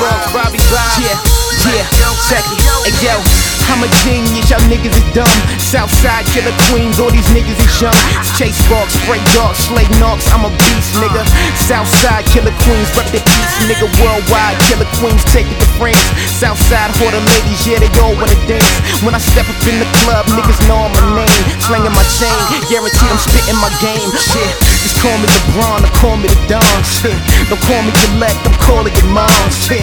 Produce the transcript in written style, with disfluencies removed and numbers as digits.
Bronx, Bobby Bob. Yeah, check it. Hey yo, I'm a genius, y'all niggas is dumb. Southside killer queens, all these niggas is young. It's Chase Sparks, spray dark, slay knocks, I'm a beast, nigga. Southside killer queens, rep the east, nigga. Worldwide killer queens, take it to France. Southside hoarder ladies, yeah, they all wanna dance. When I step up in the club, niggas know my name. Slanging my chain, guarantee I'm spitting my game. Shit, just call me LeBron or call me the Don. Shit, don't call me Gillette, I'm calling your mom. Shit.